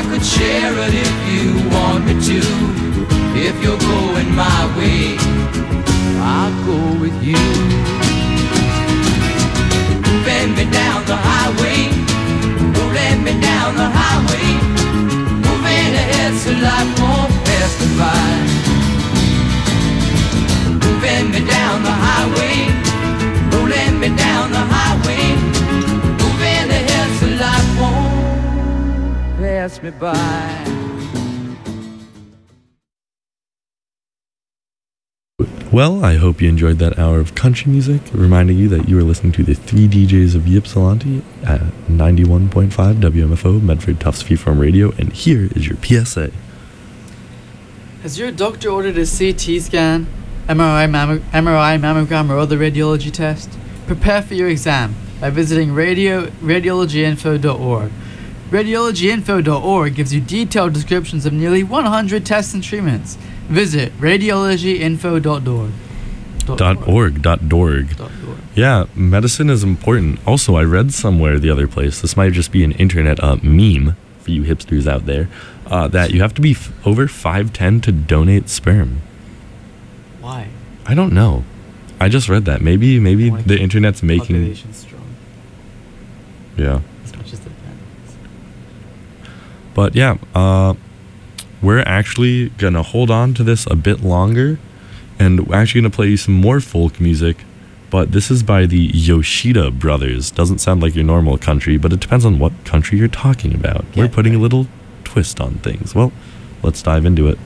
I could share it if you want me to. If you're going my way, I'll go with you. Moving me down the highway, rolling me down the highway, moving ahead so life won't pass me by. Moving me down the highway, rolling me down the highway, moving ahead so life won't pass me by. Well, I hope you enjoyed that hour of country music, reminding you that you are listening to the 3 DJs of Ypsilanti at 91.5 WMFO, Medford Tufts Freeform Radio, and here is your PSA. Has your doctor ordered a CT scan, MRI mammogram, or other radiology test? Prepare for your exam by visiting radiologyinfo.org. Radiologyinfo.org gives you detailed descriptions of nearly 100 tests and treatments. Visit radiologyinfo.org. .org. Yeah, medicine is important. Also, I read somewhere the other place, this might just be an internet meme for you hipsters out there, that you have to be over 5'10" to donate sperm. Why? I don't know. I just read that. Maybe the internet's making... Population's strong. Yeah. As much as the planets. But yeah, we're actually going to hold on to this a bit longer, and we're actually going to play you some more folk music, but this is by the Yoshida Brothers. Doesn't sound like your normal country, but it depends on what country you're talking about. Yeah, we're putting a little twist on things. Well, let's dive into it.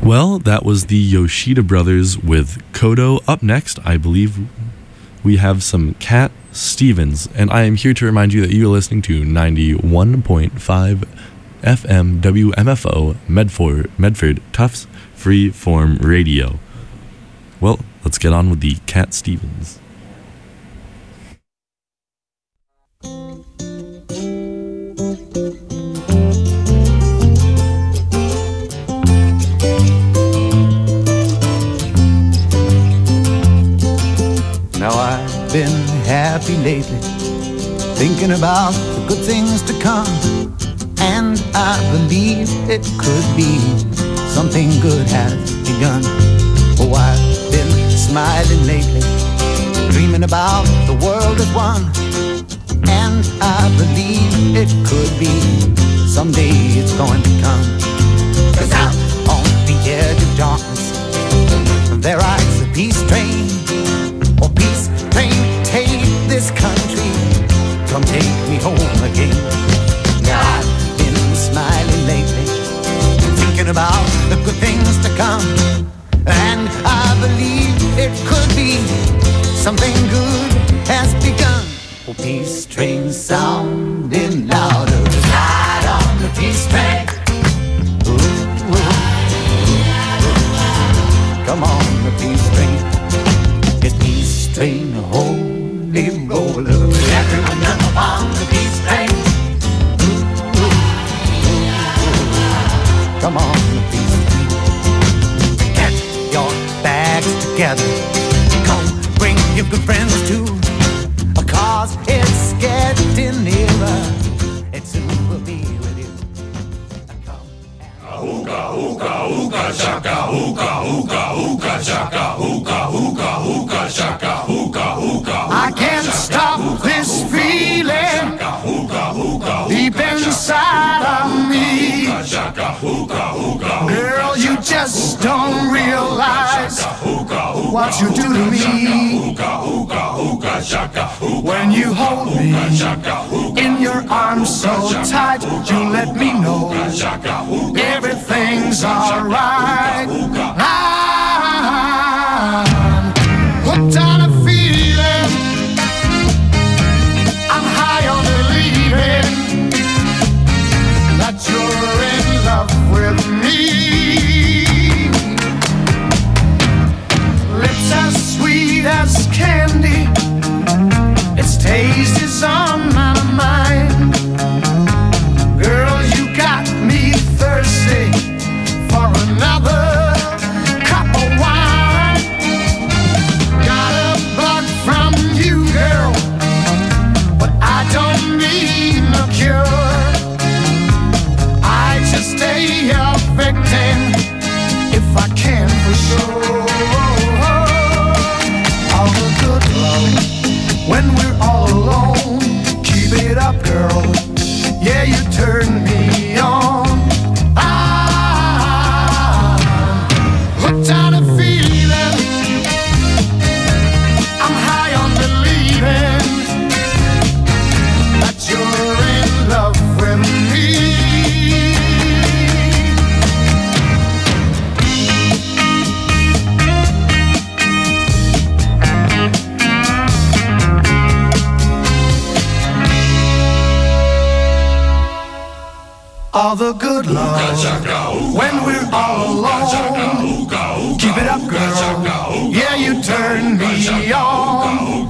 Well, that was the Yoshida Brothers with Kodo. Up next, I believe we have some Cat Stevens, and I am here to remind you that you are listening to 91.5 FM WMFO Medford Tufts Freeform Radio. Well, let's get on with the Cat Stevens. Now I've been happy lately, thinking about the good things to come, and I believe it could be something good has begun. Oh, I've been smiling lately, dreaming about the world as one, and I believe it could be someday it's going to come. 'Cause out on the edge of darkness there rides a peace train. Oh, peace train, take this country, come take me home again. Now I've been smiling lately, thinking about the good things to come, and I believe it could be something good has begun. Oh, peace train sounding louder, ride on the peace train. Ooh, ooh, ooh. Come on, the peace train. It's peace train, holy roller. Everyone up on the peace train. Ooh, ooh, ooh. Come on, the peace train. Get your bags together. Come, bring your good friends too. 'Cause it's getting nearer. It soon will be with you. Hookah, hookah, hookah, shaka, hookah, hookah, hookah, shaka, hookah, hookah, hookah, shaka, hookah, hookah. I can't stop this feeling deep inside of me. Girl, you just don't realize what you do to me. When you hold me in your arms so tight, you let me know everything's alright. I'm hooked on a feeling, I'm high on believing that you're in love with me. Lips as sweet as candy, its taste is on my mind. Girl, you got me thirsty for another cup of wine. Got a bug from you, girl, but I don't need no cure. I just stay a victim if I can for sure. All the good love when we're all alone. Keep it up, girl. Yeah, you turn me on. I'm hooked on a feeling, I'm high on believing that you're in love with me. All the good love when we're all alone. Keep it up, girl. Yeah, you turn me on.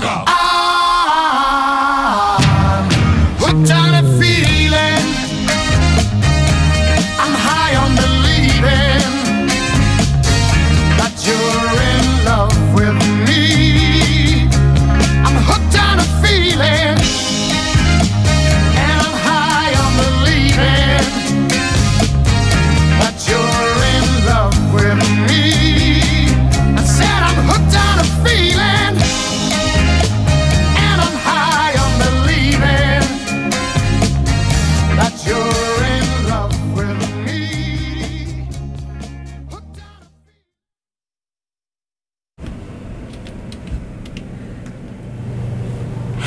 I'm hooked on a feeling, I'm high on believing that you're in love with me. I'm hooked on a feeling, and I'm high on believing that you're in love with me. I said I'm hooked on a feeling,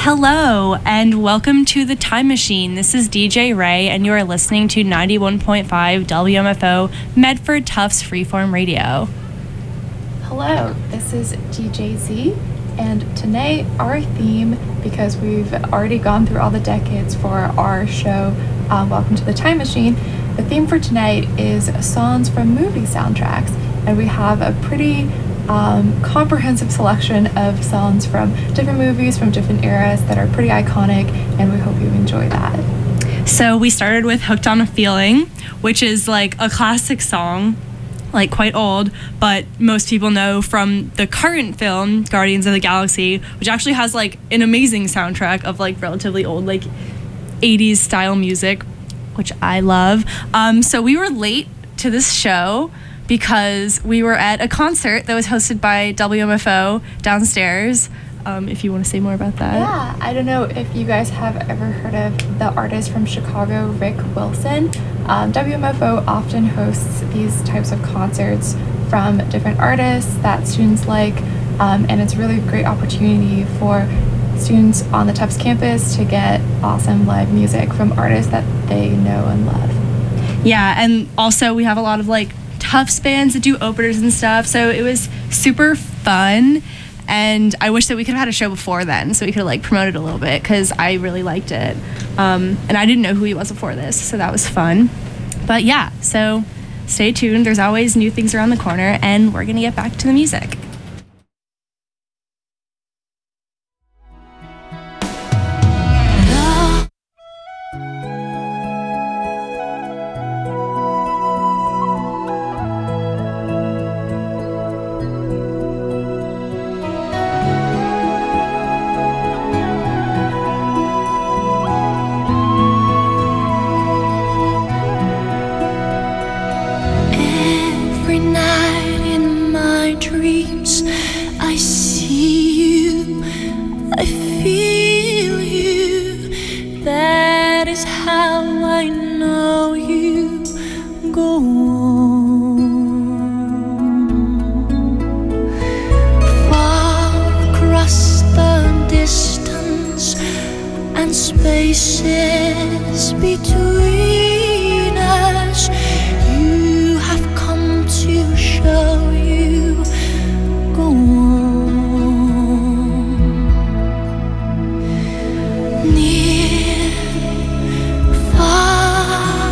Hello, and welcome to The Time Machine. This is DJ Ray, and you are listening to 91.5 WMFO Medford Tufts Freeform Radio. Hello, this is DJ Z, and tonight our theme, because we've already gone through all the decades for our show, Welcome to The Time Machine, the theme for tonight is songs from movie soundtracks, and we have a pretty comprehensive selection of songs from different movies from different eras that are pretty iconic, and we hope you enjoy that. So we started with Hooked on a Feeling, which is like a classic song, like quite old, but most people know from the current film Guardians of the Galaxy, which actually has like an amazing soundtrack of like relatively old like 80s style music, which I love. So we were late to this show because we were at a concert that was hosted by WMFO downstairs. If you want to say more about that. Yeah, I don't know if you guys have ever heard of the artist from Chicago, Rick Wilson. WMFO often hosts these types of concerts from different artists that students like, and it's really a great opportunity for students on the Tufts campus to get awesome live music from artists that they know and love. Yeah, and also we have a lot of like Tufts bands that do openers and stuff, so it was super fun, and I wish that we could have had a show before then so we could like promote it a little bit, because I really liked it, and I didn't know who he was before this, so that was fun. But yeah, so stay tuned, there's always new things around the corner, and we're gonna get back to the music. Spaces between us, you have come to show you. Go on, near, far,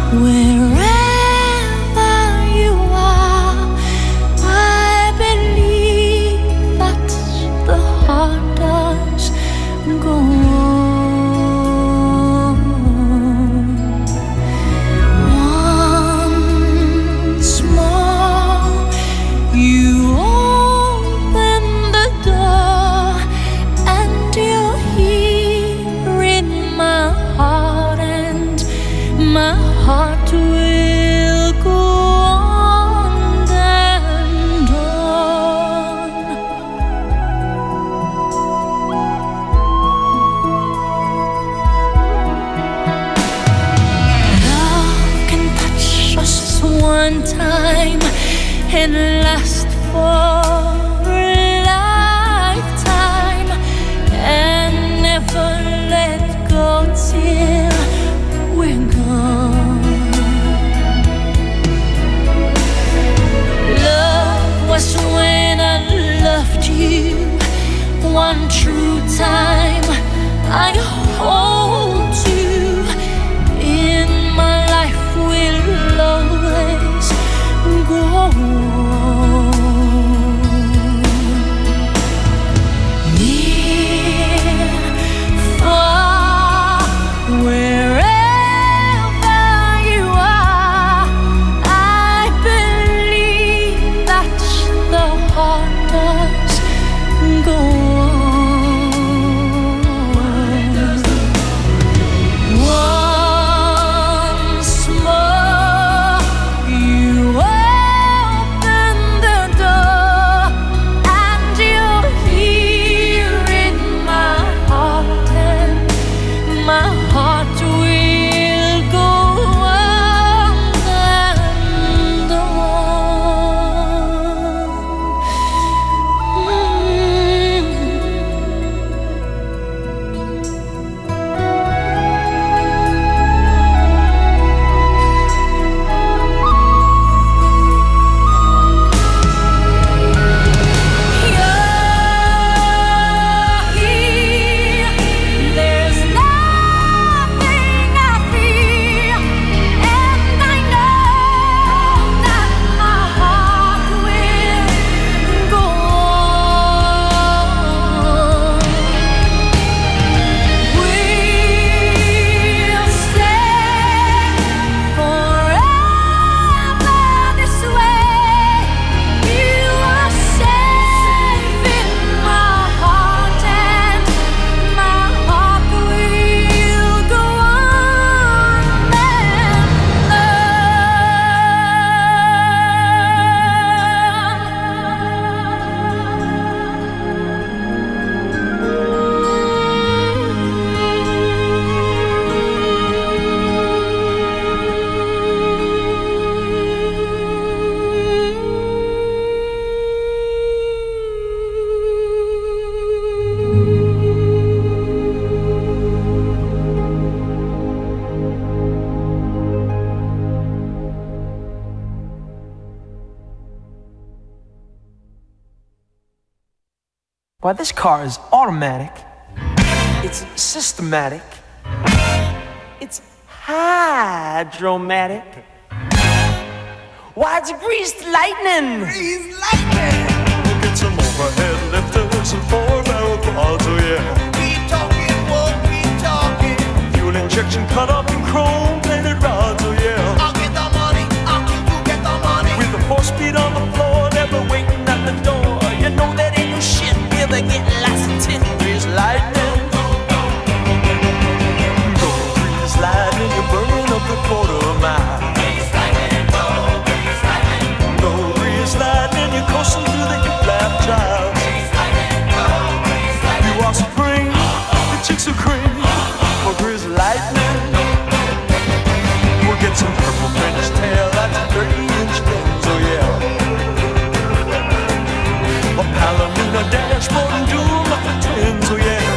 wherever you are. I believe that the heart does go on. One time and last for a lifetime, and never let go till we're gone. Love was when I loved you one true time. I hold you in my life, will always go on. Near, far, wherever you are, I believe that the heart does go on. Why, this car is automatic. It's systematic. It's hydromatic. Why, it's greased lightning. Greased lightning. We'll get some overhead lifters and four-barrel quads, oh yeah. Keep talking, won't keep talking. Fuel injection cut up in chrome-plated rods, oh yeah. I'll get the money, I'll keep you get the money. With the 4-speed on the floor, never waiting at the door. You know that ain't no shit, never getting lost in 10 degrees lightning. Go grease lightning, you're burning up the quarter mile. Grease lightning, go, grease lightning. Go grease lightning, you're coasting through the hip-lap child. Grease lightning, go, grease lightning. You are spring, the chicks are cream, for grease lightning. We'll get some purple French tail, that's 30-inch fins, oh yeah. A Palomino dashboard and dual muffler twins, oh yeah.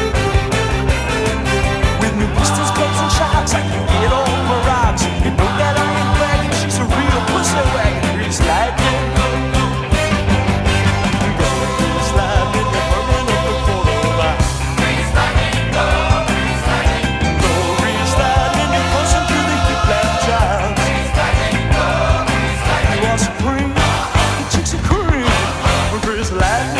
With new pistons, clubs, and shocks, I can get on my rocks. You know that I ain't bragging, she's a real pussy wagon. Grease lightning. Go grease lightning, you're burning up the quarter mile. Grease lightning, go, grease lightning. Go grease lightning, you're pushing through the hip-lap child. Grease lightning, go, grease lightning. You are supreme, the chicks are cream, for grease lightning.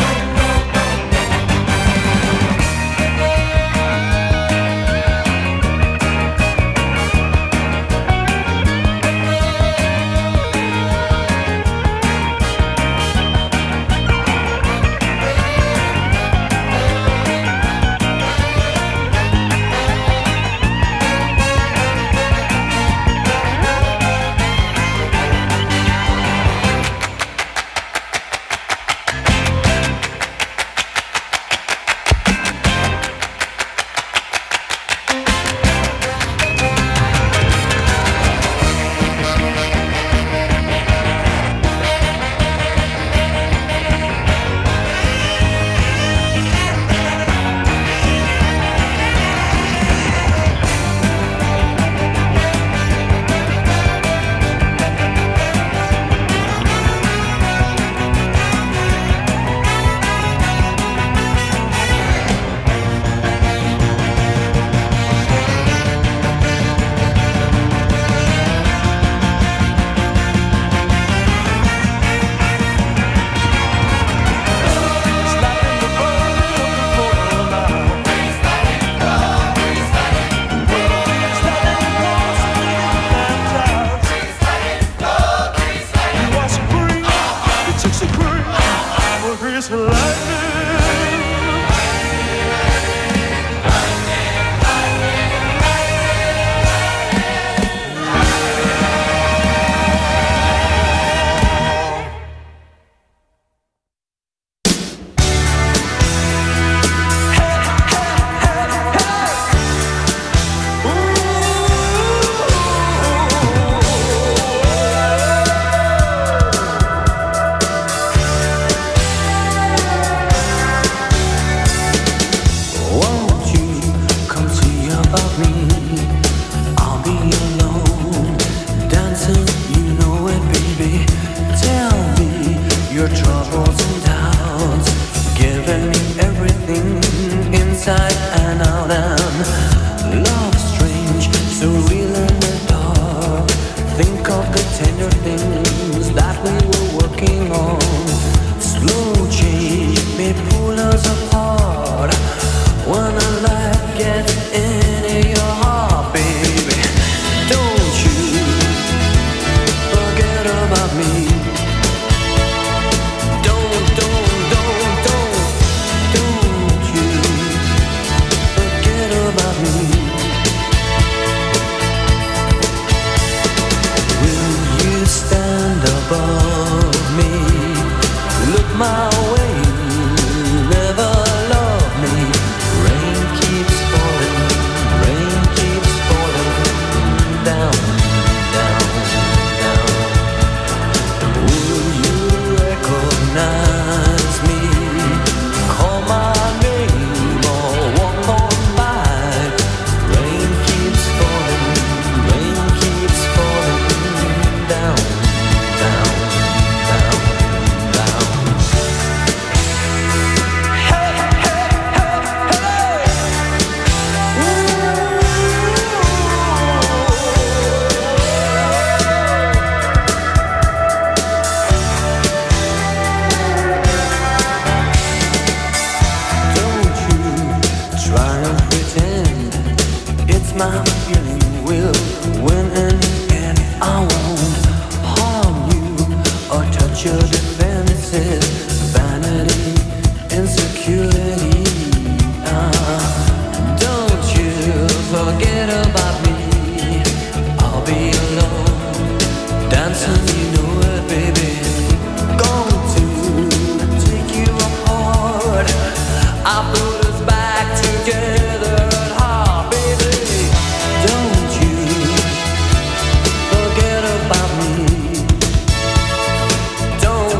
your defenses, vanity, insecurity. Don't you forget about me. I'll be alone, dancing, you know it, baby. Going to take you apart. I put us back together at heart, baby. Don't you forget about me. Don't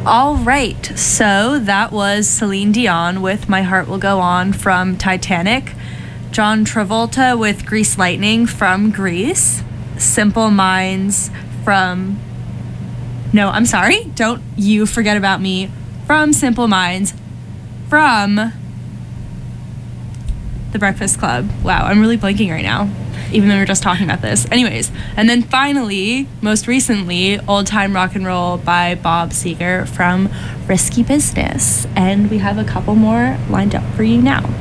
All right, so that was Celine Dion with My Heart Will Go On from Titanic, John Travolta with Grease Lightning from Grease, Simple Minds from... No, I'm sorry, Don't You Forget About Me from Simple Minds from The Breakfast Club. Wow, I'm really blanking right now, even though we were just talking about this. Anyways, and then finally, most recently, Old Time Rock and Roll by Bob Seger from Risky Business. And we have a couple more lined up for you now.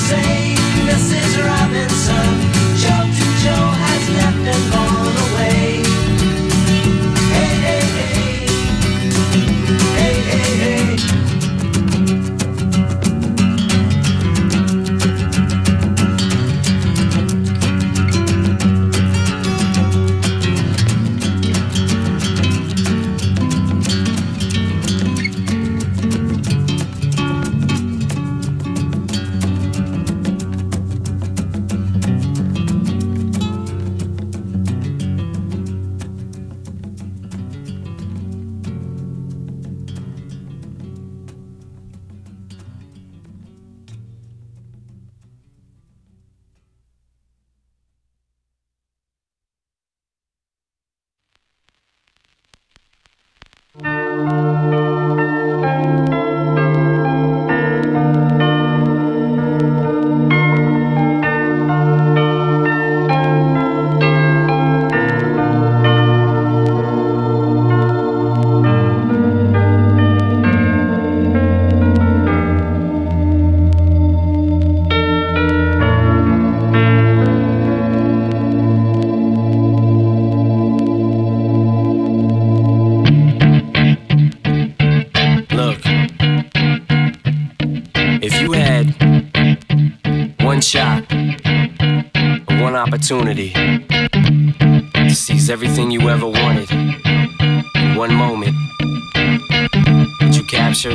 Mrs. Robinson, Joe to Joe has left and gone away. opportunity to seize everything you ever wanted in one moment. Did you capture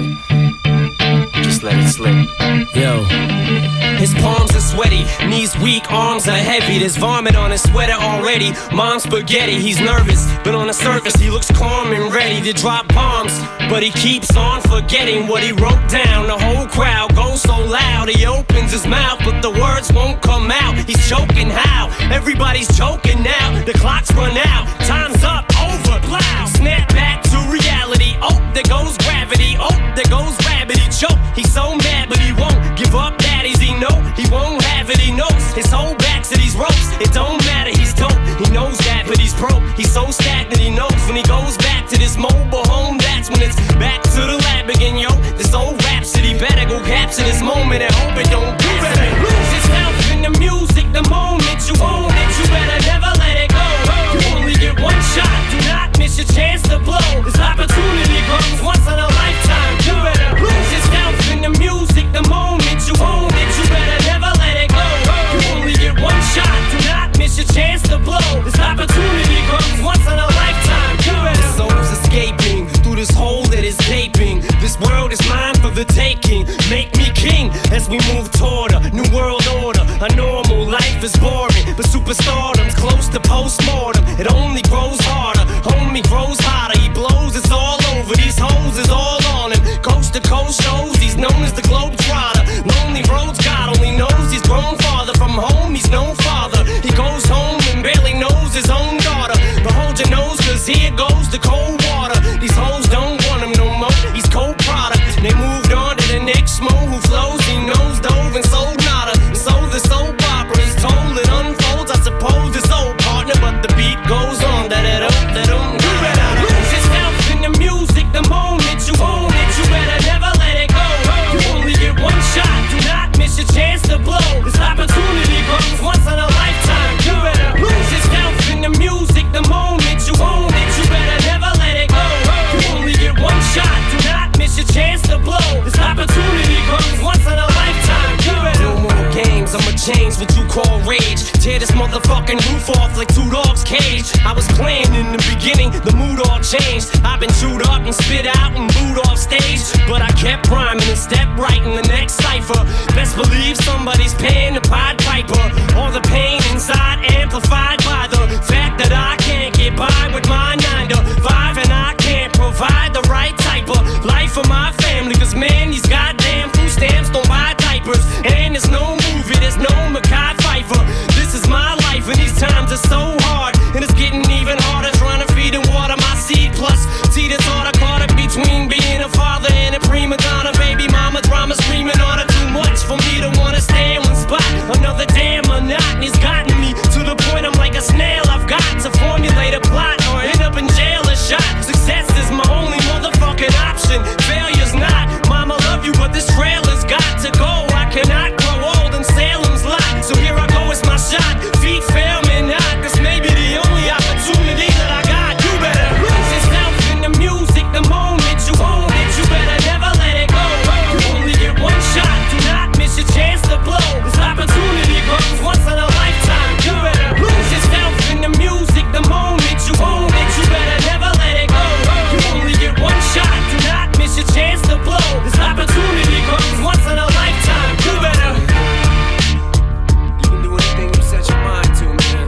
it? Just let it slip. Yo. His palms are sweaty, knees weak, arms are heavy. There's vomit on his sweater already. Mom's spaghetti, he's nervous, but on the surface he looks calm and ready to drop bombs. But he keeps on forgetting what he wrote down. The whole crowd goes so loud, he opens his mouth, but the words won't come out. He's choking how? Everybody's joking now. The clock's run out, time's up, over, plow. Snap back to reality. Oh, there goes gravity. Oh, there goes rabbit. He choke. He's so mad, but he won't give up. That is he know he won't have it. He knows his whole back to these ropes. It don't matter. He's dope. He knows that, but he's broke. He's so stagnant. He knows when he goes back to this mobile home. That's when it's back to the lab again, yo. This old rhapsody better go capture this moment and hope it don't do better. Lose yourself in the music. The moment you own it, you better never let it go. You only get one shot. Do not miss your chance to blow. This opportunity comes once in a lifetime. You better lose yourself in the music. The moment you own it, you better never let it go. You only get one shot. Do not miss your chance to blow. This opportunity comes once in a lifetime. You better. The soul's escaping through this hole that is gaping. This world is mine for the taking. Make me king as we move toward a new world order. A normal life is boring, but superstardom's close to postmortem. It only grows harder, homie grows hotter. He blows, it's all over. These hoes is all on him. Coast to coast shows, he's known as the Globetrotter. Lonely roads, God only knows he's grown farther from home. He's no father. He goes home and barely knows his own daughter. But hold your nose, cause here goes the cold water. These hoes don't want him no more. He's cold product. They moved on to the next mo who flows. He knows dove and sold nada. So the soap opera is told, it unfolds. I suppose it's old partner, but the beat goes on. You better lose yourself in the music. The moment you own it, you better never let it go. You only get one shot. Do not miss your chance to blow. This opportunity comes once in a lifetime. You better lose yourself in the music. The moment you own it, you better never let it go. You only get one shot. Do not miss your chance to blow. This opportunity comes once in a lifetime. You better. No more games. I'ma change what you call rage. Tear this motherfucking roof off like two dogs' cage. I was playing in the beginning, the mood all changed. I've been chewed up and spit out and booed off stage, but I kept rhyming and stepped right in the next cipher. Best believe somebody's paying the Pied Piper. All the pain inside amplified by the fact that I can't get by with my 9 to 5, and I can't provide the right type of life for my family. Cause man, these goddamn food stamps don't buy diapers, and there's no movie, there's no Mackay Pfeiffer. This is my life and these times are so hard, and it's getting even harder trying to feed and water my seed. Plus, see the thought I caught it between being a father and a prima donna. Baby mama drama screaming on her, too much for me to wanna stay in one spot. Another damn monotony's gotten me to the point I'm like a snail. I've got to formulate a plot or end up in jail or shot. Success is my only motherfucking option. Failure's not. Mama love you, but this trailer's got to go. I cannot grow old in Salem's lot. So here I go, it's my shot. Feet fail me not, cause maybe the only opportunity that I got. You better lose yourself in the music. The moment you own it, you better never let it go. You only get one shot. Do not miss your chance to blow. This opportunity comes once in a lifetime. You better lose yourself in the music. The moment you own it, you better never let it go. You only get one shot. Do not miss your chance to blow. This opportunity comes once in a lifetime. You better. You can do anything you set your mind to, man.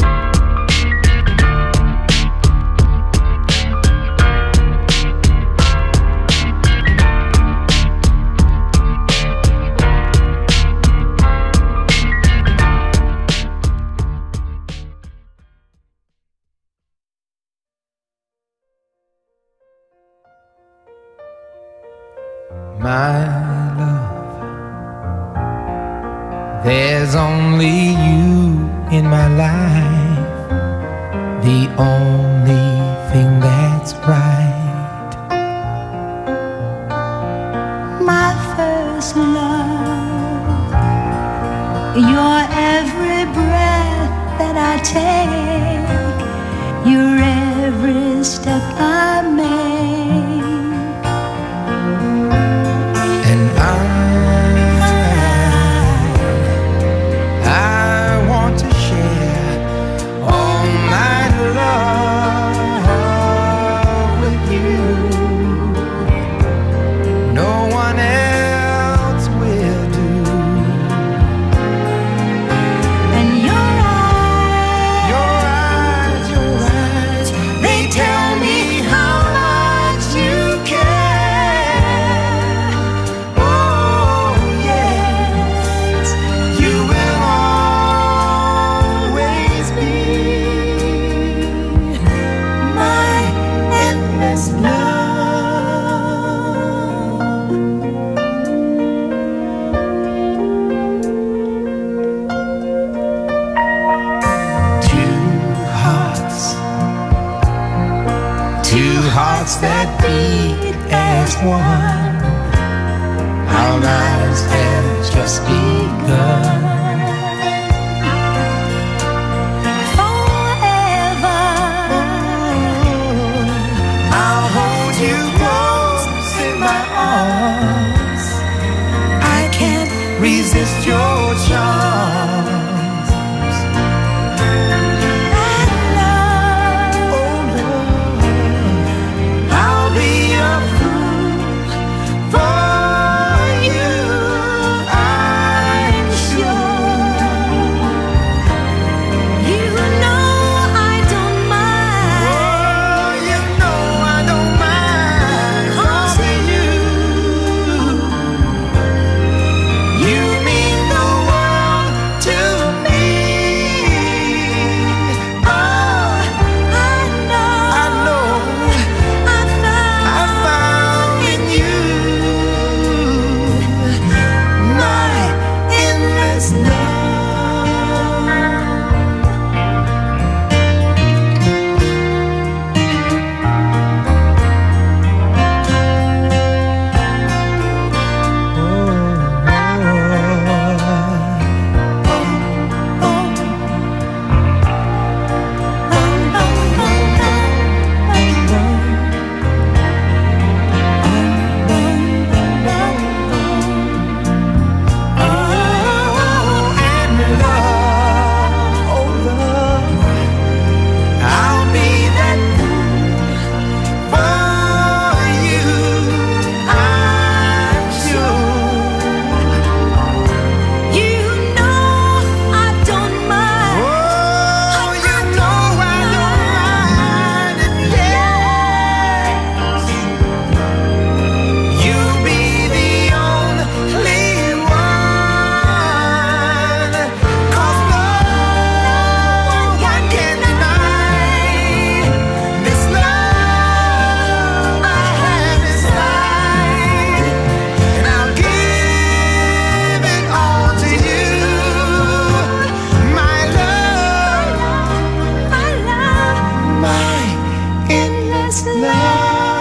My love, there's only you in my life, the only thing that's right. My first love, your every breath that I take, your every step I make. I want to share Two hearts that beat as one. Our lives have just begun. Forever, I'll hold you close in my arms. I can't resist your charms. I'll be a fool for you, I'm sure. you know I don't mind. Oh, you know I don't mind causing you. You mean the world to me. Oh, I know I found in you my endless love. I'll be that fool for you, I'm sure. you know I don't mind. Oh, you know I don't mind it, yes. You be the only one, 'cause no one can deny this love I have inside, and I'll give it all to you, my love, my endless love.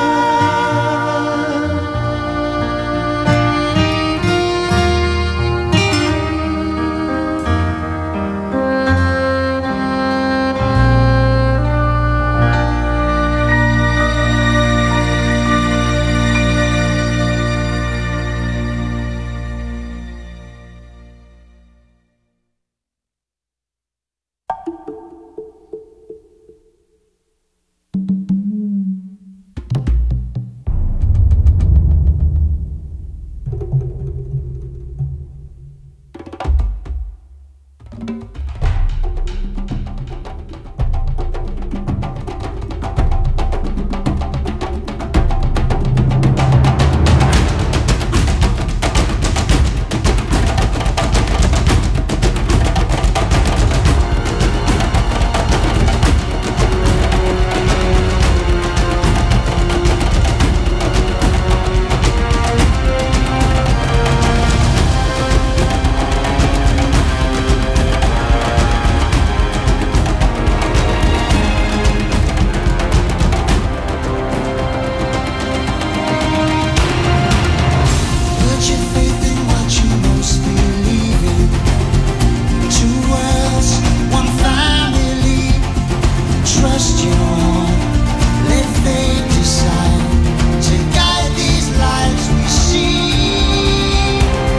Put your faith in what you most believe in. Two worlds, one family. Trust your heart, let fate decide to guide these lives we see.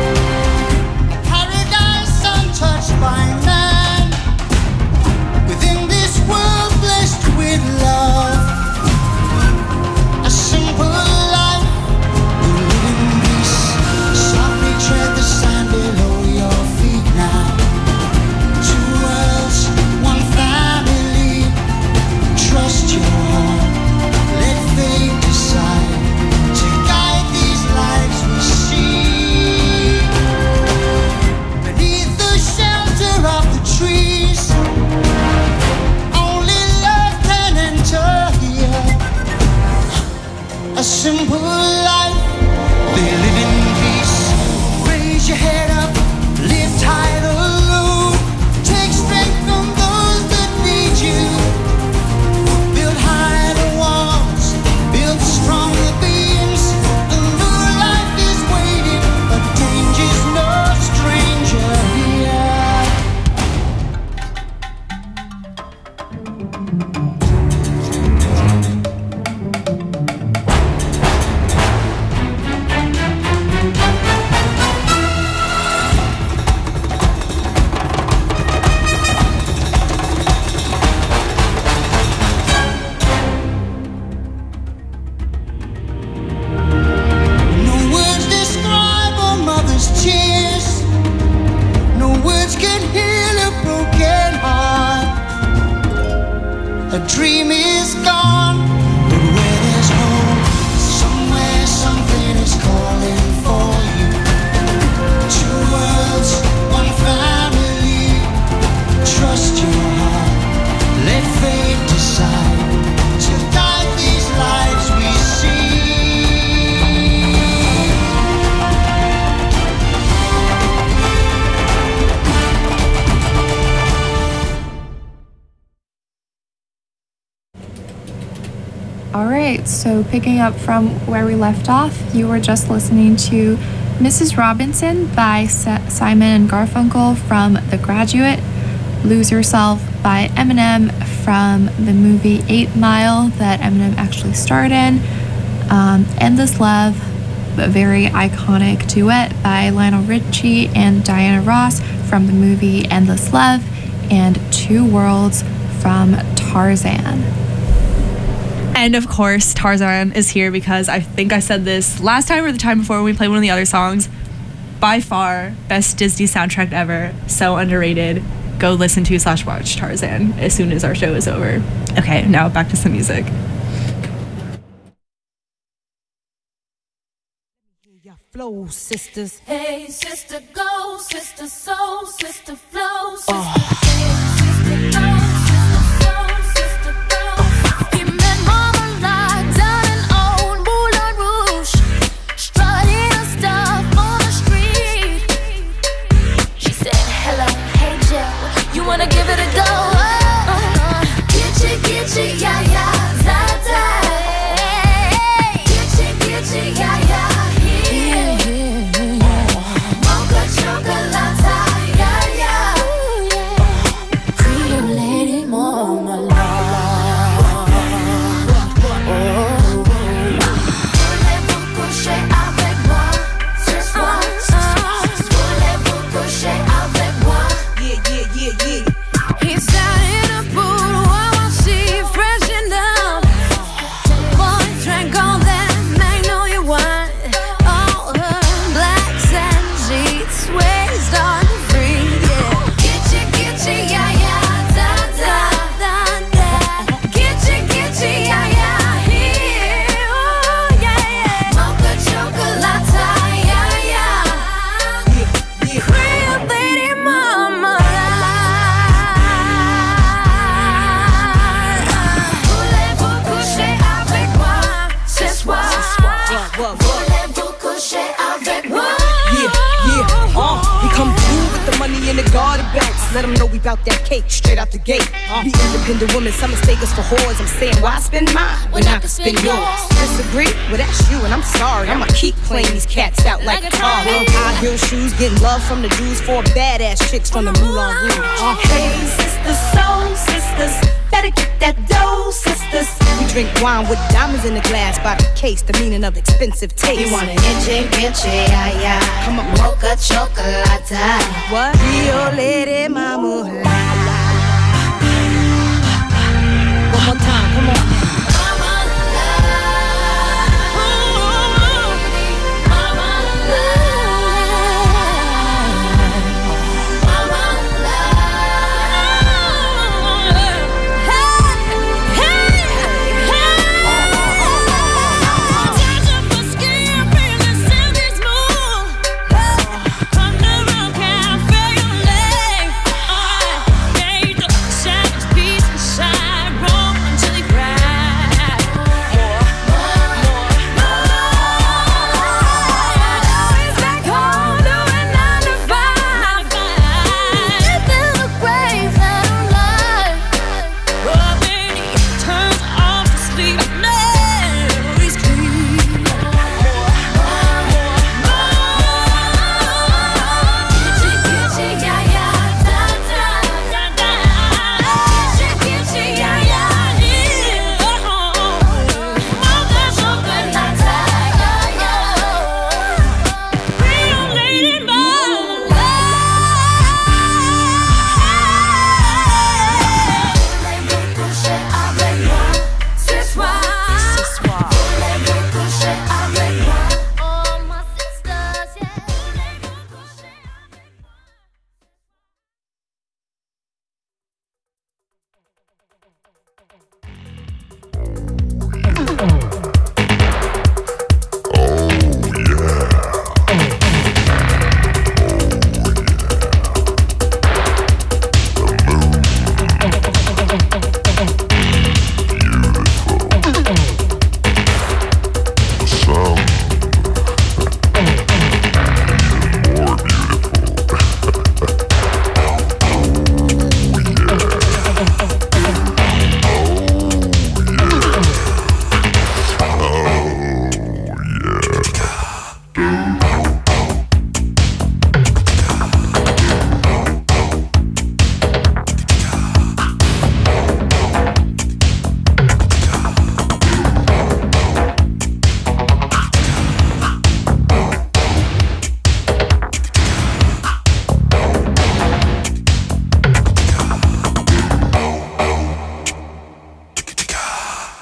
Paradise untouched by man, within this world blessed with love. A simple life, we live in peace. Softly tread the sand below your feet now. Two worlds, one family. Trust your heart, let fate decide to guide these lives we see. Beneath the shelter of the trees, only love can enter here. A simple life, they live in peace. Raise your head up, lift high the load. Take strength from those that need you. Build high the walls is gone. But where there's home, somewhere something is calling for you. Two worlds, one family. Trust your heart, let fate decide to guide these lives we see. Alright, so picking up from where we left off, you were just listening to Mrs. Robinson by Simon and Garfunkel from The Graduate, Lose Yourself by Eminem from the movie 8 Mile that Eminem actually starred in, Endless Love, a very iconic duet by Lionel Richie and Diana Ross from the movie Endless Love, and Two Worlds from Tarzan. And of course, Tarzan is here because I think I said this last time or the time before when we played one of the other songs. By far, best Disney soundtrack ever. So underrated. Go listen to / watch Tarzan as soon as our show is over. Okay, now back to some music. Flow, sisters. Hey, sister, go, sister, soul, sister, flow, sister. Oh. Wanna give it a go? Get you, yeah, yeah, Zata. Get you, yeah, yeah, here. Mocha chocolate, yeah, yeah. Pretty lady, mama, voulez-vous coucher avec moi ce soir? Voulez-vous coucher avec moi? Yeah. He's down in a pool while she freshened up. Boy drank all that magnolia wine. All her blacks and sheets waist on free. Yeah. Get you, yeah, yeah, da da. Get you, yeah, yeah, here. Oh, yeah. Mocha chocolate, yeah. Real lady mama. Voulez-vous coucher avec moi? We come through with the money in the garden bags. Let them know we bout that cake straight out the gate. Be independent women, some mistake us for whores. I'm saying, why spend mine when I can spend yours? Disagree? Well, that's you, and I'm sorry. I'ma keep playing these cats out like a car. High heel shoes, getting love from the Jews, 4 badass chicks from the Moulin Rouge. Hey, sisters, soul sisters, better get that dough, sisters. We drink wine with diamonds in the glass by the case, the meaning of expensive taste. You wanna itchy, yeah, yeah. Come on, Mocha chocolate. What? Rio Lady Mama. One more time, come on. Until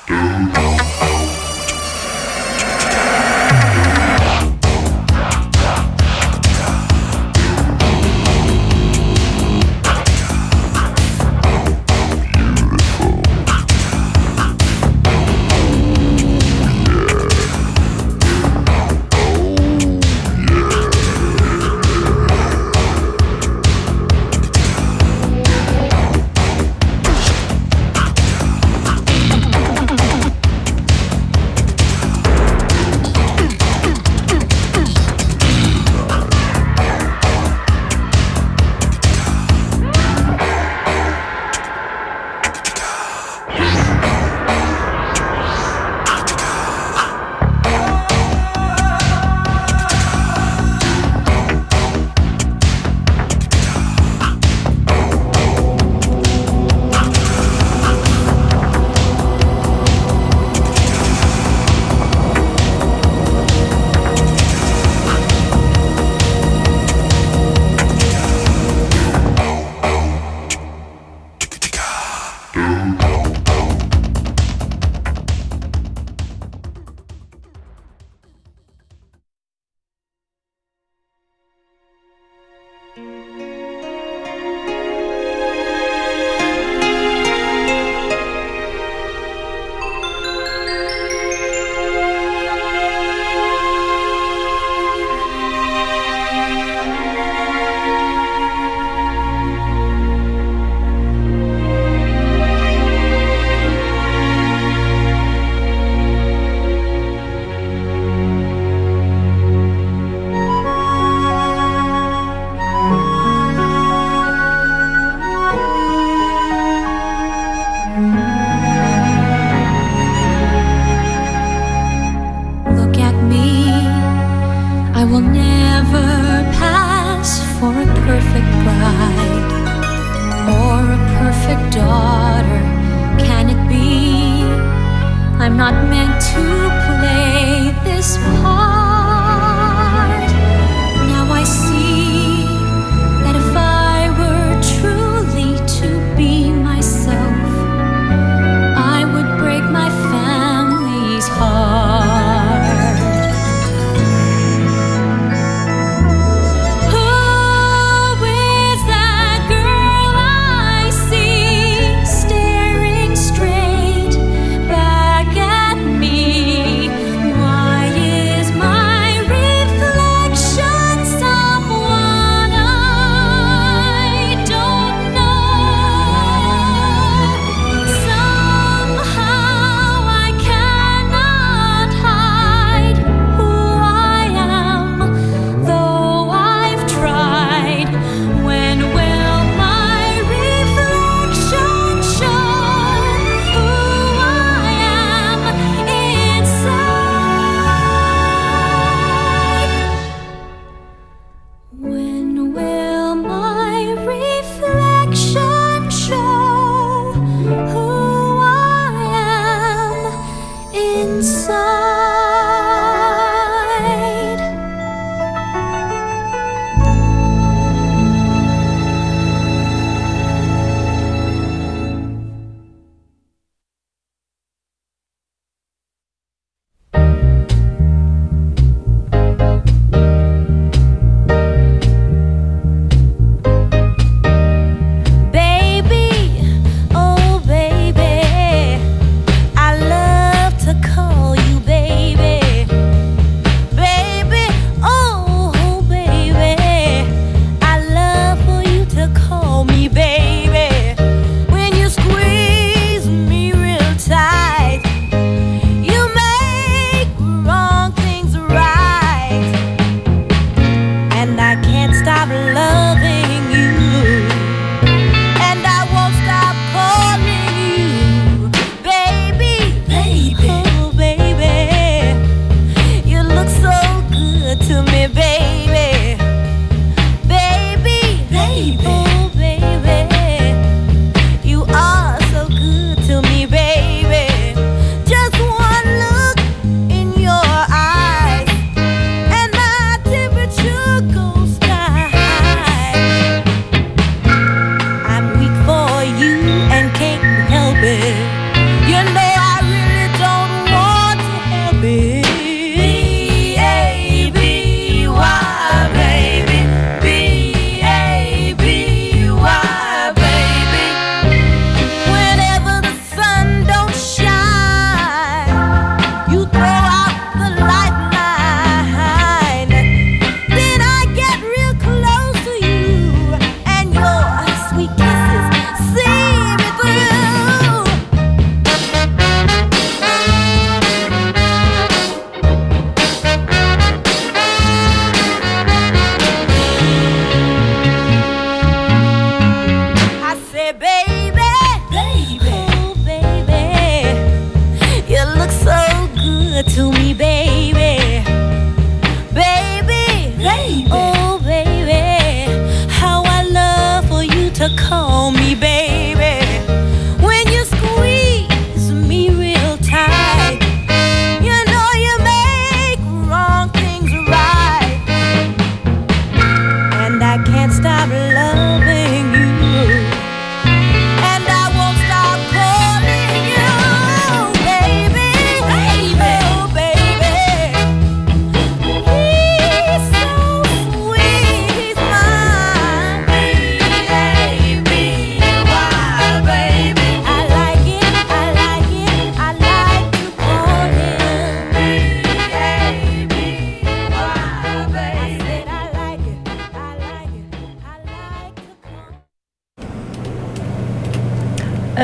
Is my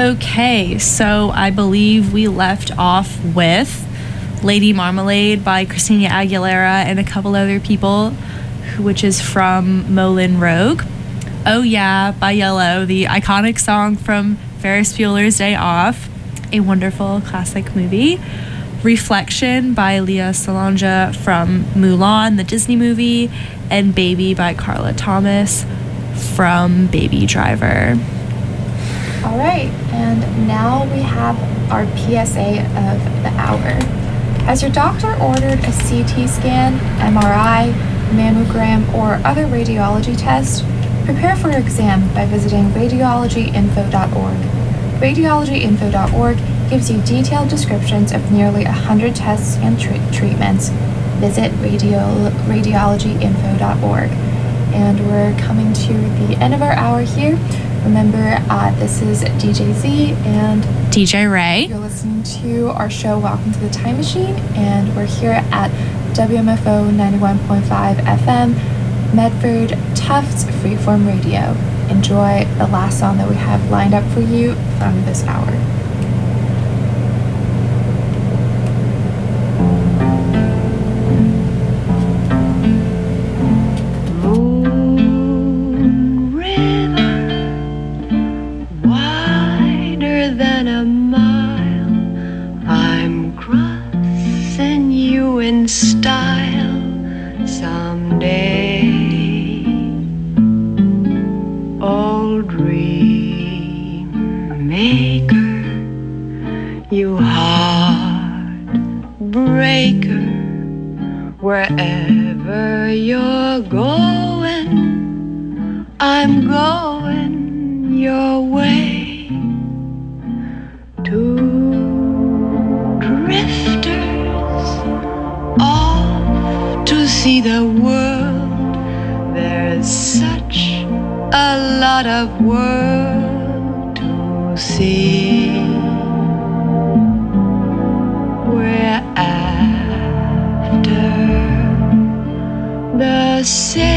Okay, so I believe we left off with Lady Marmalade by Christina Aguilera and a couple other people, which is from Moulin Rouge. Oh Yeah by Yellow, the iconic song from Ferris Bueller's Day Off, a wonderful classic movie. Reflection by Lea Salonga from Mulan, the Disney movie, and Baby by Carla Thomas from Baby Driver. All right, and now we have our PSA of the hour. Has your doctor ordered a CT scan, MRI, mammogram, or other radiology test? Prepare for your exam by visiting radiologyinfo.org. Radiologyinfo.org gives you detailed descriptions of nearly 100 tests and treatments. Visit radiologyinfo.org. And we're coming to the end of our hour here. Remember, this is DJ Z and DJ Ray. You're listening to our show, Welcome to the Time Machine, and we're here at WMFO 91.5 FM, Medford Tufts Freeform Radio. Enjoy the last song that we have lined up for you from this hour. In style someday, old dream maker, you heartbreaker, wherever you're going, I'm going your way. Two drifters off to see the world. There's such a lot of world to see. We're after the same